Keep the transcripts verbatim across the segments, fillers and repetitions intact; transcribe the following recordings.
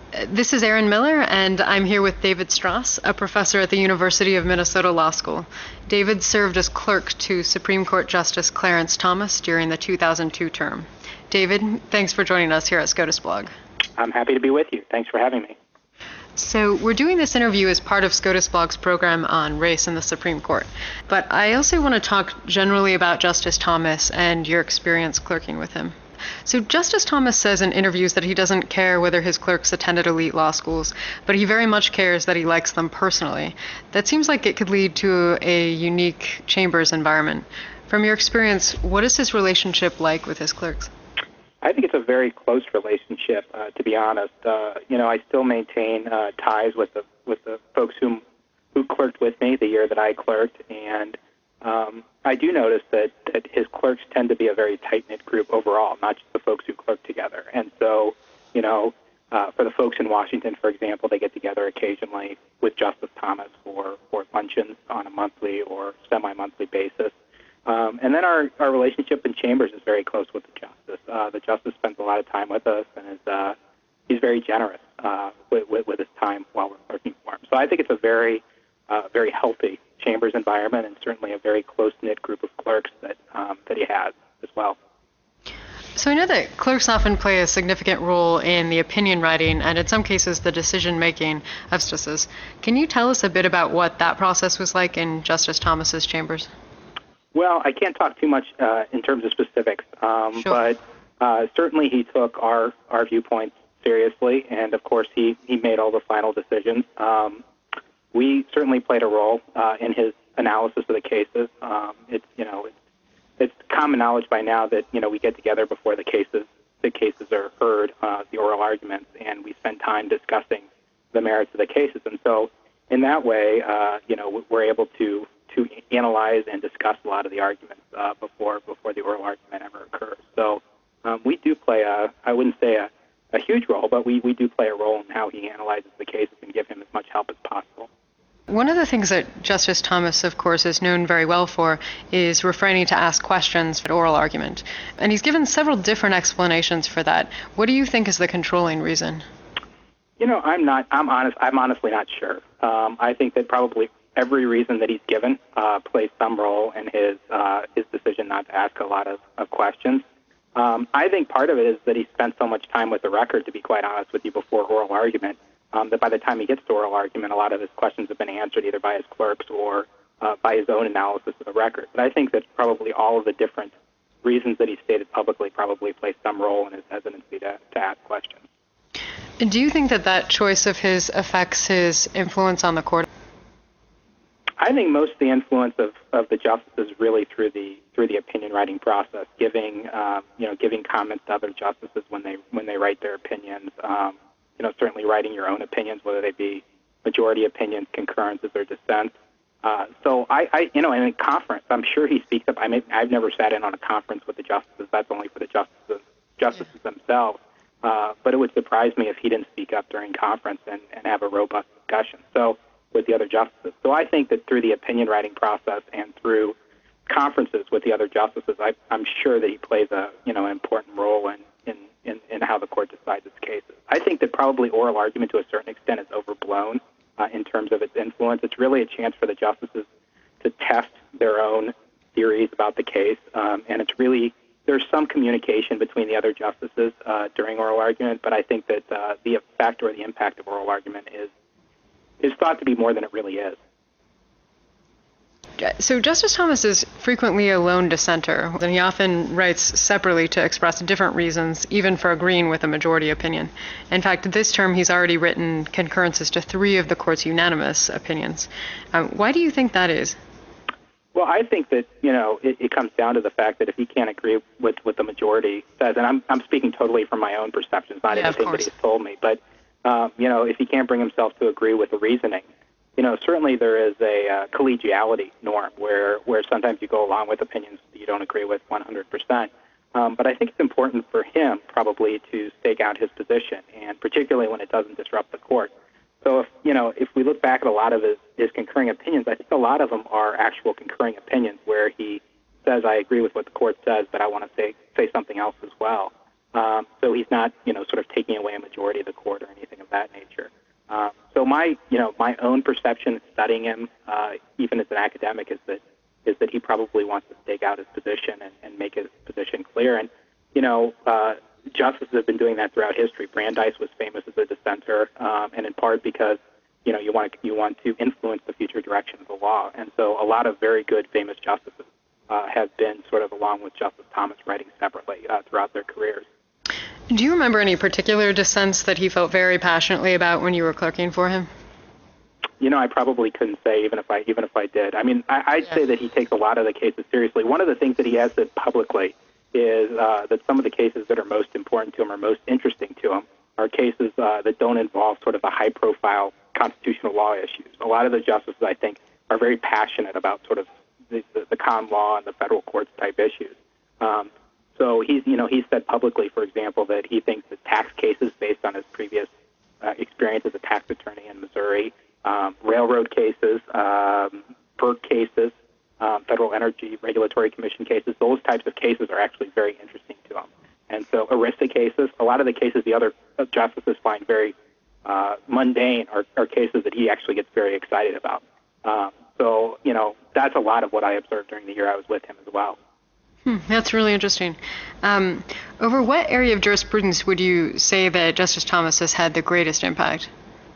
This is Erin Miller, and I'm here with David Strauss, a professor at the University of Minnesota Law School. David served as clerk to Supreme Court Justice Clarence Thomas during the two thousand two term. David, thanks for joining us here at SCOTUS Blog. I'm happy to be with you. Thanks for having me. So we're doing this interview as part of SCOTUS Blog's program on race in the Supreme Court. But I also want to talk generally about Justice Thomas and your experience clerking with him. So Justice Thomas says in interviews that he doesn't care whether his clerks attended elite law schools, but he very much cares that he likes them personally. That seems like it could lead to a unique chambers environment. From your experience, what is his relationship like with his clerks? I think it's a very close relationship, uh, to be honest. Uh, you know, I still maintain uh, ties with the with the folks who who clerked with me the year that I clerked, and um, I do notice that, that his clerks tend to be a very tight-knit group overall, not just the folks who clerk together. And so, you know, uh, for the folks in Washington, for example, they get together occasionally with Justice Thomas for, for luncheons on a monthly or semi-monthly basis. Um, and then our, our relationship in chambers is very close with the justice. Uh, the justice spends a lot of time with us, and is uh, he's very generous uh, with, with, with his time while we're clerking for him. So I think it's a very, uh, very healthy chambers environment, and certainly a very close-knit group of clerks that um, that he has as well. So I know that clerks often play a significant role in the opinion writing and in some cases the decision-making of justices. Can you tell us a bit about what that process was like in Justice Thomas's chambers? Well, I can't talk too much uh, in terms of specifics, um, sure. but uh, certainly he took our, our viewpoints seriously, and of course he, he made all the final decisions. Um, we certainly played a role uh, in his analysis of the cases. Um, it's you know it's, it's common knowledge by now that you know we get together before the cases the cases are heard, uh, the oral arguments, and we spend time discussing the merits of the cases. And so in that way, uh, you know we're able to. to analyze and discuss a lot of the arguments uh, before before the oral argument ever occurs. So um, we do play a, I wouldn't say a, a huge role, but we, we do play a role in how he analyzes the cases and give him as much help as possible. One of the things that Justice Thomas, of course, is known very well for is refraining to ask questions for oral argument. And he's given several different explanations for that. What do you think is the controlling reason? You know, I'm not, I'm honest, I'm honestly not sure. Um, I think that probably every reason that he's given uh, plays some role in his uh, his decision not to ask a lot of, of questions. Um, I think part of it is that he spent so much time with the record, to be quite honest with you, before oral argument, um, that by the time he gets to oral argument, a lot of his questions have been answered either by his clerks or uh, by his own analysis of the record. But I think that probably all of the different reasons that he stated publicly probably play some role in his hesitancy to, to ask questions. Do you think that that choice of his affects his influence on the court? I think most of the influence of, of the justices really through the through the opinion writing process, giving um, you know giving comments to other justices when they when they write their opinions. Um, you know, certainly writing your own opinions, whether they be majority opinions, concurrences, or dissents. Uh, so I, I you know in a conference, I'm sure he speaks up. I may, I've never sat in on a conference with the justices. That's only for the justices justices yeah. themselves. Uh, but it would surprise me if he didn't speak up during conference and, and have a robust discussion. So. With the other justices. So I think that through the opinion writing process and through conferences with the other justices, I, I'm sure that he plays a you know an important role in, in, in, in how the court decides its cases. I think that probably oral argument to a certain extent is overblown uh, in terms of its influence. It's really a chance for the justices to test their own theories about the case, um, and it's really there's some communication between the other justices uh, during oral argument, but I think that uh, the effect or the impact of oral argument is is thought to be more than it really is. So Justice Thomas is frequently a lone dissenter, and he often writes separately to express different reasons, even for agreeing with a majority opinion. In fact, this term he's already written concurrences to three of the court's unanimous opinions. Um, why do you think that is? Well, I think that, you know, it, it comes down to the fact that if he can't agree with what the majority says, and I'm, I'm speaking totally from my own perceptions, not yeah, anything that he's told me, but Um, you know, if he can't bring himself to agree with the reasoning, you know, certainly there is a uh, collegiality norm where, where sometimes you go along with opinions that you don't agree with one hundred percent. Um, but I think it's important for him probably to stake out his position, and particularly when it doesn't disrupt the court. So if, you know, if we look back at a lot of his, his concurring opinions, I think a lot of them are actual concurring opinions where he says, I agree with what the court says, but I want to say, say something else as well. Um, so he's not, you know, sort of taking away a majority of the court or anything of that nature. Um, so my, you know, my own perception studying him, uh, even as an academic, is that is that he probably wants to stake out his position and, and make his position clear. And you know, uh, justices have been doing that throughout history. Brandeis was famous as a dissenter, um, and in part because you know you want to, you want to influence the future direction of the law. And so a lot of very good, famous justices uh, have been sort of along with Justice Thomas, writing separately uh, throughout their careers. Do you remember any particular dissents that he felt very passionately about when you were clerking for him? You know, I probably couldn't say, even if I even if I did. I mean, I, I'd yeah. say that he takes a lot of the cases seriously. One of the things that he has said publicly is uh, that some of the cases that are most important to him or most interesting to him are cases uh, that don't involve sort of the high-profile constitutional law issues. A lot of the justices, I think, are very passionate about sort of the, the, the common law and the federal courts type issues. Um, so he's, you know, he's said publicly, for example, that he thinks that tax cases, based on his previous uh, experience as a tax attorney in Missouri, um, railroad cases, um, FERC cases, um, Federal Energy Regulatory Commission cases, those types of cases are actually very interesting to him. And so ERISA cases, a lot of the cases the other justices find very uh, mundane are, are cases that he actually gets very excited about. Um, so, you know, that's a lot of what I observed during the year I was with him as well. Hmm, that's really interesting. Um, over what area of jurisprudence would you say that Justice Thomas has had the greatest impact?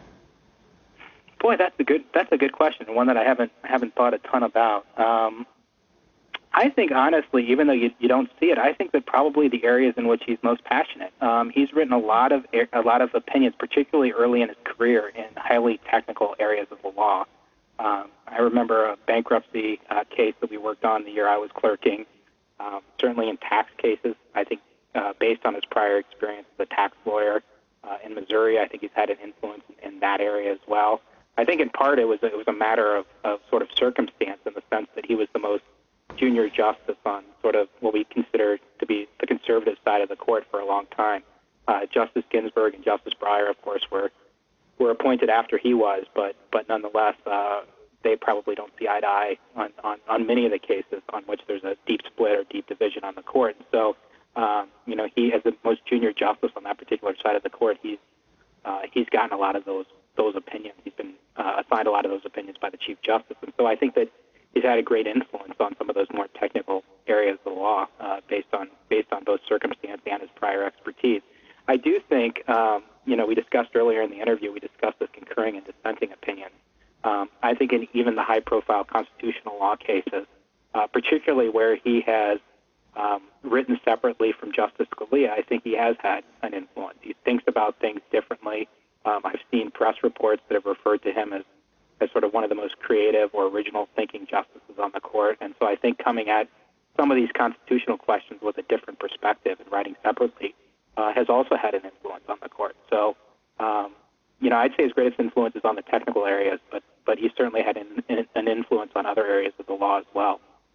Boy, that's a good that's a good question, and one that I haven't haven't thought a ton about. Um, I think honestly, even though you, you don't see it, I think that probably the areas in which he's most passionate. Um, he's written a lot of a lot of opinions, particularly early in his career, in highly technical areas of the law. Um, I remember a bankruptcy uh, case that we worked on the year I was clerking. Um, certainly in tax cases, I think uh, based on his prior experience as a tax lawyer uh, in Missouri, I think he's had an influence in, in that area as well. I think in part it was it was a matter of, of sort of circumstance, in the sense that he was the most junior justice on sort of what we consider to be the conservative side of the court for a long time. Uh, Justice Ginsburg and Justice Breyer, of course, were were appointed after he was, but but nonetheless, uh, they probably don't see eye to eye on, on, on many of the cases on which there's a deep split or deep division on the court. And so, um, you know, he, as the most junior justice on that particular side of the court, he's uh, he's gotten a lot of those those opinions. He's been uh, assigned a lot of those opinions by the Chief Justice. And so I think that he's had a great influence on some of those more technical areas of the law uh, based on based on both circumstance and his prior expertise. I do think, um, you know, we discussed earlier in the interview, we discussed this concurring and dissenting opinion. Um, I think in even the high-profile constitutional law cases, uh, particularly where he has um, written separately from Justice Scalia, I think he has had an influence. He thinks about things differently. Um, I've seen press reports that have referred to him as, as sort of one of the most creative or original thinking justices on the court. And so I think coming at some of these constitutional questions with a different perspective and writing separately uh, has also had an influence on the court. So, um, you know, I'd say his greatest influence is on the technical areas, but but he certainly had an, an influence on other areas of the law as well.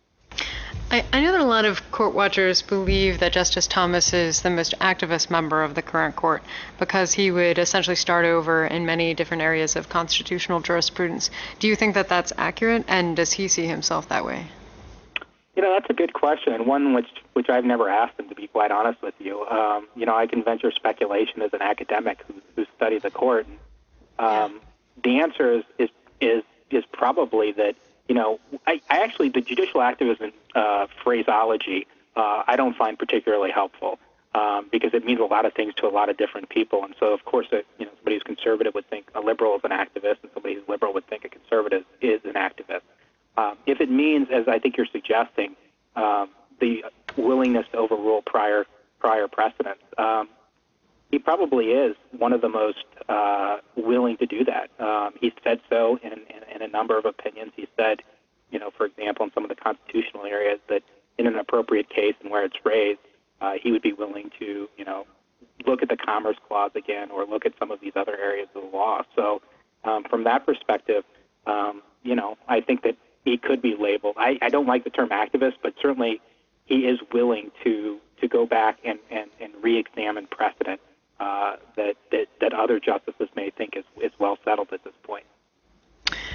I, I know that a lot of court watchers believe that Justice Thomas is the most activist member of the current court because he would essentially start over in many different areas of constitutional jurisprudence. Do you think that that's accurate, and does he see himself that way? You know, that's a good question, and one which which I've never asked him, to be quite honest with you. Um, you know, I can venture speculation as an academic who, who studied the court. And, um, yeah. The answer is, is is is probably that, you know, I, I actually, the judicial activism uh, phraseology uh, I don't find particularly helpful um, because it means a lot of things to a lot of different people. And so, of course, it, you know, somebody who's conservative would think a liberal is an activist, and somebody who's liberal would think a conservative is an activist. Um, if it means, as I think you're suggesting, um, the willingness to overrule prior prior precedents, um, he probably is one of the most uh, willing to do that. Um, he's said so in, in, in a number of opinions. He said, you know, for example, in some of the constitutional areas, that in an appropriate case and where it's raised, uh, he would be willing to, you know, look at the Commerce Clause again or look at some of these other areas of the law. So um, from that perspective, um, you know, I think that he could be labeled. I, I don't like the term activist, but certainly he is willing to, to go back and, and, and re-examine precedent uh, that, that that other justices may think is, is well settled at this point.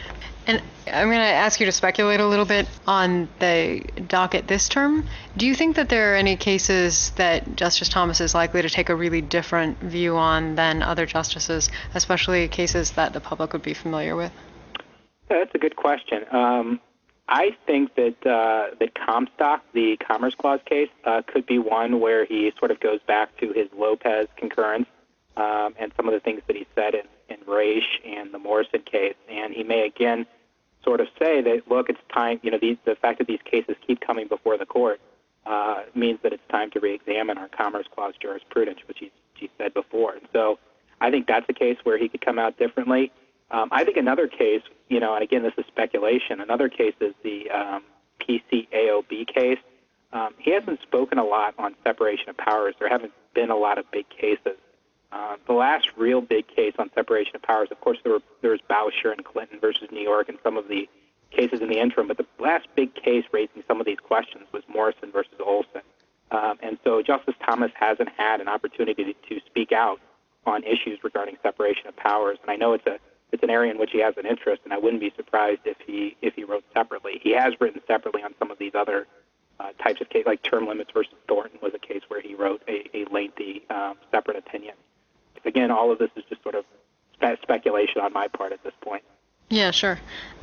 And I'm going to ask you to speculate a little bit on the docket this term. Do you think that there are any cases that Justice Thomas is likely to take a really different view on than other justices, especially cases that the public would be familiar with? Yeah, that's a good question. Um, I think that uh, that Comstock, the Commerce Clause case, uh, could be one where he sort of goes back to his Lopez concurrence um, and some of the things that he said in, in Raich and the Morrison case. And he may again sort of say that, look, it's time, you know, the, the fact that these cases keep coming before the court uh, means that it's time to reexamine our Commerce Clause jurisprudence, which he, he said before. And so I think that's a case where he could come out differently. Um, I think another case, you know, and again, this is speculation, another case is the um, P C A O B case. Um, he hasn't spoken a lot on separation of powers. There haven't been a lot of big cases. Uh, the last real big case on separation of powers, of course, there, were, there was Bowsher and Clinton versus New York and some of the cases in the interim, but the last big case raising some of these questions was Morrison versus Olson. Um, and so Justice Thomas hasn't had an opportunity to, to speak out on issues regarding separation of powers. And I know it's a It's an area in which he has an interest, and I wouldn't be surprised if he if he wrote separately. He has written separately on some of these other uh, types of cases, like term limits versus Thornton was a case where he wrote a, a lengthy um, separate opinion. Again, all of this is just sort of spe- speculation on my part at this point. Yeah, sure.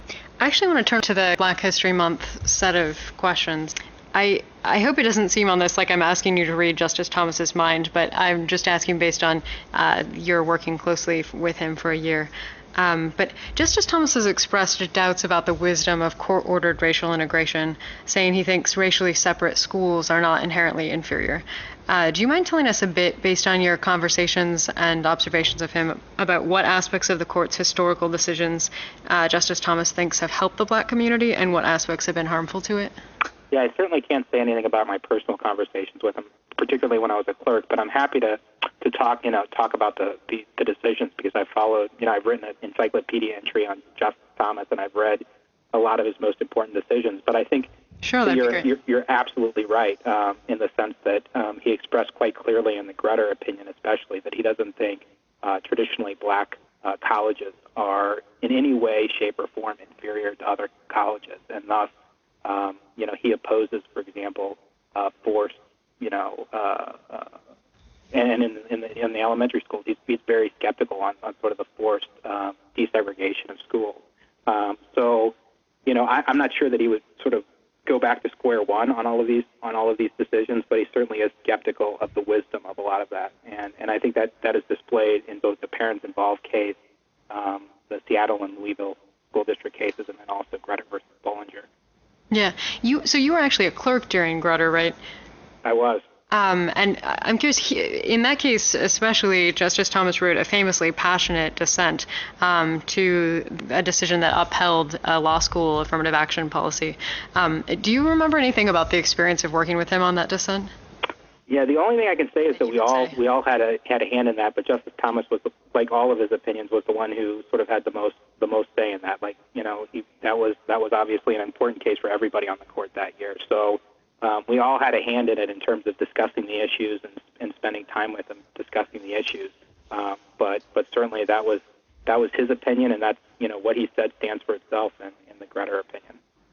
I actually want to turn to the Black History Month set of questions. I, I hope it doesn't seem on this like I'm asking you to read Justice Thomas's mind, but I'm just asking based on uh, your working closely with him for a year. Um, but Justice Thomas has expressed doubts about the wisdom of court-ordered racial integration, saying he thinks racially separate schools are not inherently inferior. Uh, do you mind telling us a bit, based on your conversations and observations of him, about what aspects of the court's historical decisions uh, Justice Thomas thinks have helped the black community and what aspects have been harmful to it? Yeah, I certainly can't say anything about my personal conversations with him, particularly when I was a clerk, but I'm happy to to talk, you know, talk about the, the, the decisions because I followed, you know, I've written an encyclopedia entry on Justice Thomas and I've read a lot of his most important decisions. But I think sure, that'd you're, be great. you're you're absolutely right um, in the sense that um, he expressed quite clearly in the Grutter opinion, especially, that he doesn't think uh, traditionally black uh, colleges are in any way, shape, or form inferior to other colleges, and thus, um, you know, he opposes, for example, uh, forced, you know. Uh, uh, And in, in, the, in the elementary schools, he's, he's very skeptical on, on sort of the forced um, desegregation of schools. Um, so, you know, I, I'm not sure that he would sort of go back to square one on all of these on all of these decisions, but he certainly is skeptical of the wisdom of a lot of that. And and I think that that is displayed in both the parents-involved case, um, the Seattle and Louisville school district cases, and then also Grutter versus Bollinger. Yeah, you. So you were actually a clerk during Grutter, right? I was. Um, and I'm curious, he, in that case especially, Justice Thomas wrote a famously passionate dissent um, to a decision that upheld a law school affirmative action policy. Um, do you remember anything about the experience of working with him on that dissent? Yeah, the only thing I can say is that we all we all had a had a hand in that, but Justice Thomas was, the, like all of his opinions, was the one who sort of had the most the most say in that. Like, you know, he, that was that was obviously an important case for everybody on the court that year. So. Um, we all had a hand in it in terms of discussing the issues and, and spending time with him discussing the issues. Um, but but certainly that was that was his opinion, and that's, you know, what he said stands for itself in, in the Grutter opinion.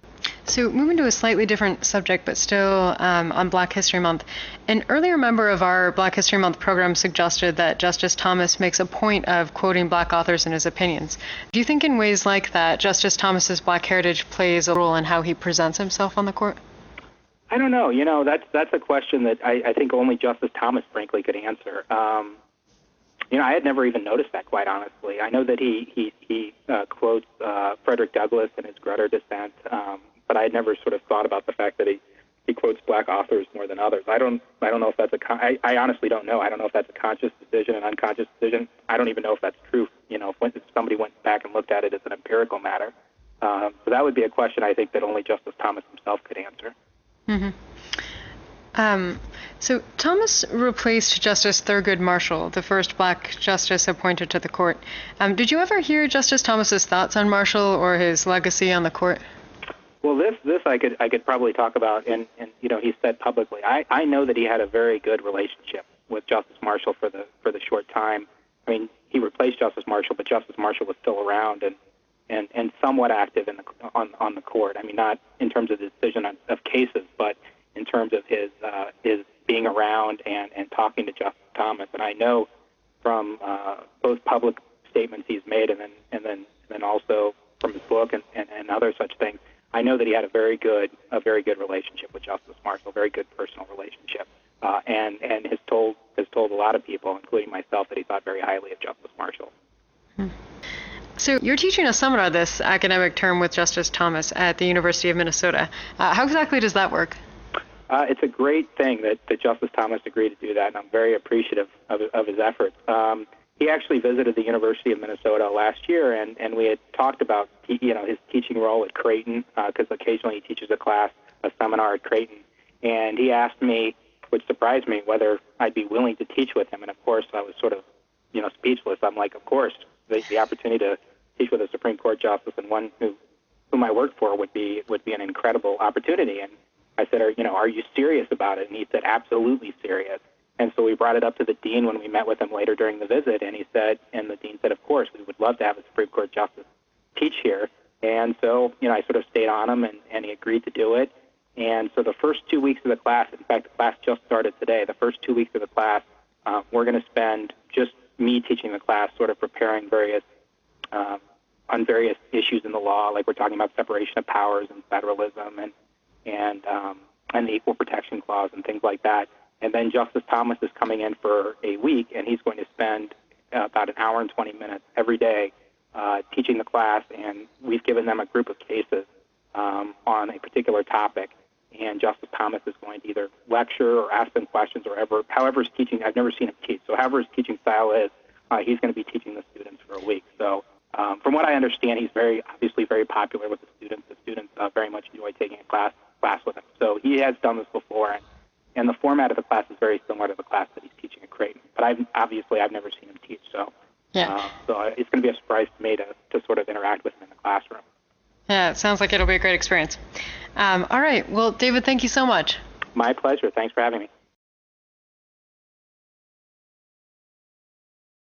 So moving to a slightly different subject, but still um, on Black History Month, an earlier member of our Black History Month program suggested that Justice Thomas makes a point of quoting black authors in his opinions. Do you think in ways like that, Justice Thomas's black heritage plays a role in how he presents himself on the court? I don't know. You know, that's that's a question that I, I think only Justice Thomas, frankly, could answer. Um, you know, I had never even noticed that, quite honestly. I know that he he he uh, quotes uh, Frederick Douglass in his Grutter dissent, um, but I had never sort of thought about the fact that he, he quotes black authors more than others. I don't I don't know if that's a con- I, I honestly don't know. I don't know if that's a conscious decision, an unconscious decision. I don't even know if that's true. You know, if, when, if somebody went back and looked at it as an empirical matter. Um, so that would be a question I think that only Justice Thomas himself could answer. Mm-hmm. Um, so Thomas replaced Justice Thurgood Marshall, the first black justice appointed to the court. Um, did you ever hear Justice Thomas's thoughts on Marshall or his legacy on the court? Well, this this I could I could probably talk about, and, and you know, he said publicly. I, I know that he had a very good relationship with Justice Marshall for the for the short time. I mean, he replaced Justice Marshall, but Justice Marshall was still around, and and, and somewhat active in the, on on the court. I mean, not in terms of the decision of, of cases, but in terms of his uh, his being around and, and talking to Justice Thomas. And I know from uh, both public statements he's made, and then and then and then also from his book and, and, and other such things, I know that he had a very good a very good relationship with Justice Marshall, a very good personal relationship, uh, and and has told has told a lot of people, including myself, that he thought very highly of Justice Marshall. Hmm. So you're teaching a seminar this academic term with Justice Thomas at the University of Minnesota. Uh, how exactly does that work? Uh, it's a great thing that, that Justice Thomas agreed to do that, and I'm very appreciative of, of his efforts. Um, he actually visited the University of Minnesota last year, and, and we had talked about you know his teaching role at Creighton, because uh, occasionally he teaches a class, a seminar at Creighton. And he asked me, which surprised me, whether I'd be willing to teach with him. And of course, I was sort of you know speechless. I'm like, of course, the, the opportunity to teach with a Supreme Court justice and one who whom I worked for would be would be an incredible opportunity. And I said, are, you know, are you serious about it? And he said, absolutely serious. And so we brought it up to the dean when we met with him later during the visit, and he said, and the dean said, of course, we would love to have a Supreme Court justice teach here. And so, you know, I sort of stayed on him, and, and he agreed to do it. And so the first two weeks of the class, in fact, the class just started today, the first two weeks of the class, uh, we're going to spend just me teaching the class, sort of preparing various, um, on various issues in the law, like we're talking about separation of powers and federalism and and um, and the Equal Protection Clause and things like that. And then Justice Thomas is coming in for a week, and he's going to spend uh, about an hour and twenty minutes every day uh, teaching the class, and we've given them a group of cases um, on a particular topic, and Justice Thomas is going to either lecture or ask them questions or ever, however his teaching, I've never seen him teach, so however his teaching style is, uh, he's going to be teaching the students for a week. So um, from what I understand, he's very, obviously very popular with the students. The students uh, very much enjoy taking a class class with him. So he has done this before, and, and the format of the class is very similar to the class that he's teaching at Creighton. But I've, obviously, I've never seen him teach, so yeah. uh, so it's going to be a surprise to me to, to sort of interact with him in the classroom. Yeah, it sounds like it'll be a great experience. Um, all right. Well, David, thank you so much. My pleasure. Thanks for having me.